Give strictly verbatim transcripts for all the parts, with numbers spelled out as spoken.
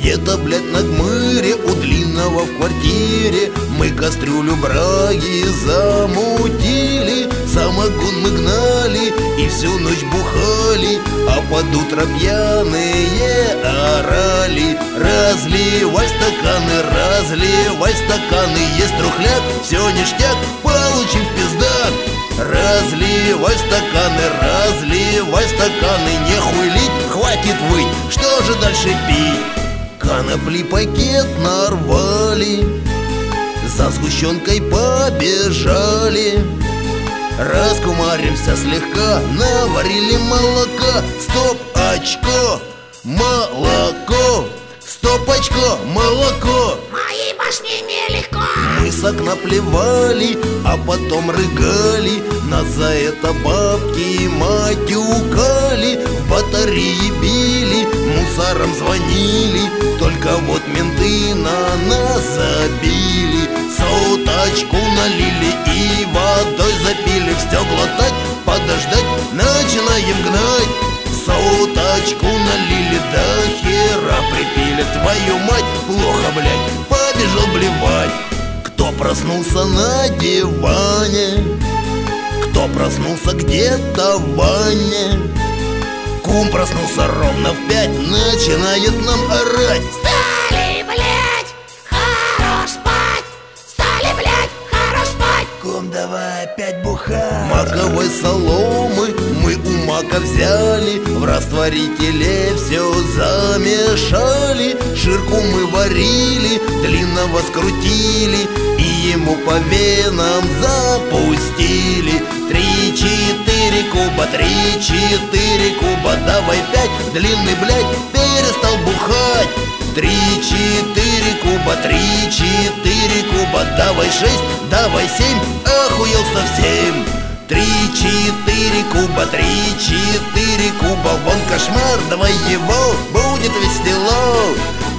Где-то, блядь, на гмыре у Длинного в квартире мы кастрюлю браги замутили. Самогон мы гнали и всю ночь бухали, а под утро пьяные орали: разливай стаканы, разливай стаканы, есть трухляк, все ништяк, получим в пиздак. Разливай стаканы, разливай стаканы, не хуйлить, хватит выть, что же дальше пить? Конопли пакет нарвали, за сгущенкой побежали. Раскумаримся слегка, наварили молока. Стоп, очко, молоко, стоп, очко, молоко. Моей башне нелегко. Мы с окна плевали, а потом рыгали. Нас за это бабки матюкали, в батарее били, мусором звонили. Только вот менты на нас забили. Соточку налили и водой запили. Все глотать, подождать, начинаем гнать. Соточку налили, до хера припили. Твою мать, плохо, блядь, побежал блевать. Кто проснулся на диване, кто проснулся где-то в ванне. Кум проснулся ровно в пять, начинает нам орать: стали, блядь, хорош спать! Стали, блядь, хорош спать! Кум, давай опять бухать. Маковой соломы мы у мака взяли, в растворителе все замешали. Ширку мы варили, Длинного скрутили и ему по венам запустили. Три-четыре куба, три-четыре куба, давай пять, Длинный, блядь, перестал бухать. Три-четыре куба, три-четыре куба, давай шесть, давай семь, охуел совсем. Три-четыре куба, три-четыре куба, вон кошмар, давай его, будет весело.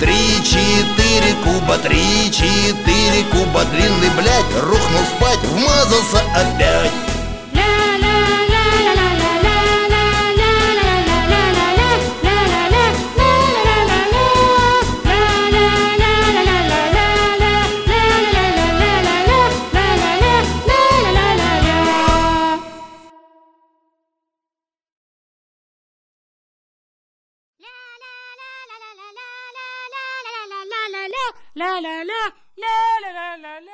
Три-четыре куба, три-четыре куба, Длинный, блядь, рухнул спать, вмазался опять. La la la la la la la la la la la.